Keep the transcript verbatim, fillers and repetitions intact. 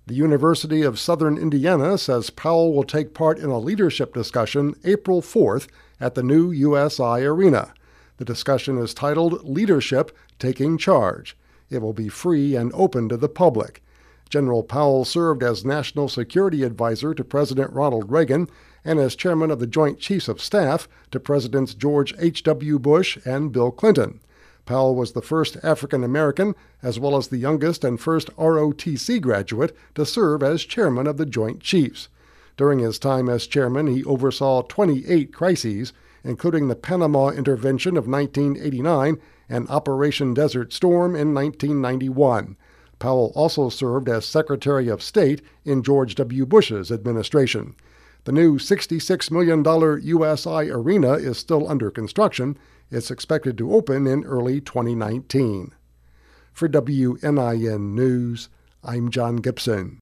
The University of Southern Indiana says Powell will take part in a leadership discussion April fourth at the new U S I Arena. The discussion is titled Leadership Taking Charge. It will be free and open to the public. General Powell served as National Security Advisor to President Ronald Reagan and as Chairman of the Joint Chiefs of Staff to Presidents George H W. Bush and Bill Clinton. Powell was the first African American, as well as the youngest and first R O T C graduate to serve as chairman of the Joint Chiefs. During his time as chairman, he oversaw twenty-eight crises, including the Panama Intervention of nineteen eighty-nine and Operation Desert Storm in nineteen ninety-one. Powell also served as Secretary of State in George W. Bush's administration. The new sixty-six million dollars U S I Arena is still under construction. It's expected to open in early twenty nineteen. For W N I N News, I'm John Gibson.